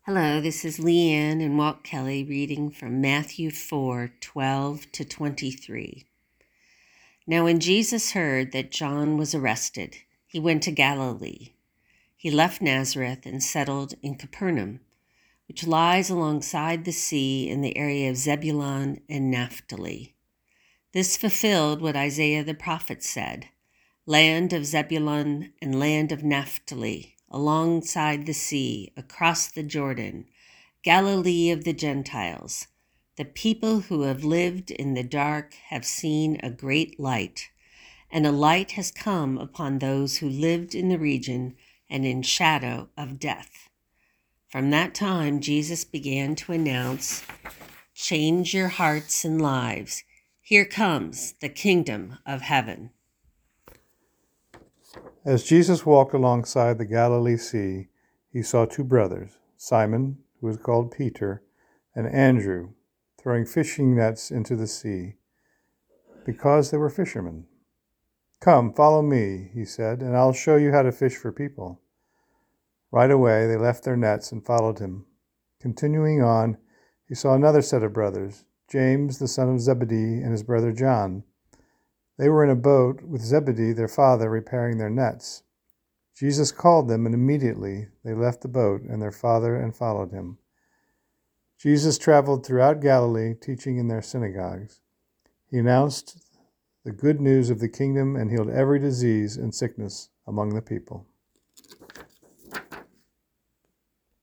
Hello, this is Leanne and Walt Kelly reading from Matthew 4:12-23. Now when Jesus heard that John was arrested, he went to Galilee. He left Nazareth and settled in Capernaum, which lies alongside the sea in the area of Zebulun and Naphtali. This fulfilled what Isaiah the prophet said, "Land of Zebulun and land of Naphtali, alongside the sea, across the Jordan, Galilee of the Gentiles. The people who have lived in the dark have seen a great light, and a light has come upon those who lived in the region and in shadow of death." From that time, Jesus began to announce, "Change your hearts and lives. Here comes the kingdom of heaven." As Jesus walked alongside the Galilee Sea, he saw two brothers, Simon, who was called Peter, and Andrew, throwing fishing nets into the sea, because they were fishermen. "Come, follow me," he said, "and I'll show you how to fish for people." Right away they left their nets and followed him. Continuing on, he saw another set of brothers, James, the son of Zebedee, and his brother John. They were in a boat with Zebedee, their father, repairing their nets. Jesus called them, and immediately they left the boat and their father and followed him. Jesus traveled throughout Galilee, teaching in their synagogues. He announced the good news of the kingdom and healed every disease and sickness among the people.